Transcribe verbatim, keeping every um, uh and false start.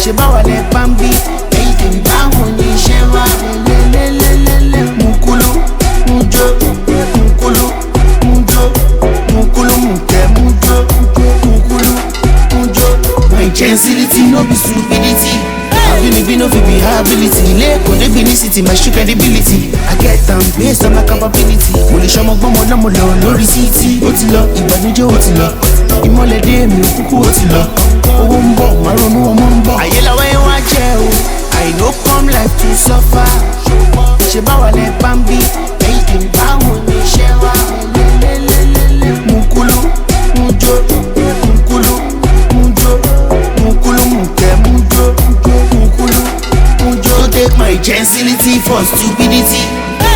ṣe báwa lẹ bá ń bí ẹ̀yin tèmi báwo ni iṣẹ́ wá lélẹ́lẹ́lẹ́lẹ́ mukulu mujo mukulu mujo mukulu mukẹ mujo mukulu mujo. My gentility no be stupidity. Abinibi no fit be her ability. Lẹ́kọ̀ọ́ débi ní city, my street credibility. I get am based on my capability. Mo lè ṣọmọ gbọ́mọ náà mo lọ lórí títì. Ó ti lọ, ìgbàdújọ́ ó ti lọ. Ìmọ̀lẹ̀ dé mi ò kúkú ó ti lọ. Owó ń bọ̀, màá ronú ọmọ ń bọ̀. Àyè làwọn ẹ̀ wá jẹ́ o. I no come life to suffer. Ṣé báwa lẹ bá ń bí? Ẹ̀yin tèmi báwo ni iṣẹ́ wá? Lélẹ́lẹ́lẹ́lẹ́ mukulu mujo mukulu mujo mukulu mukẹ mujo mukulu mujo. Don't take my gentility for stupidity.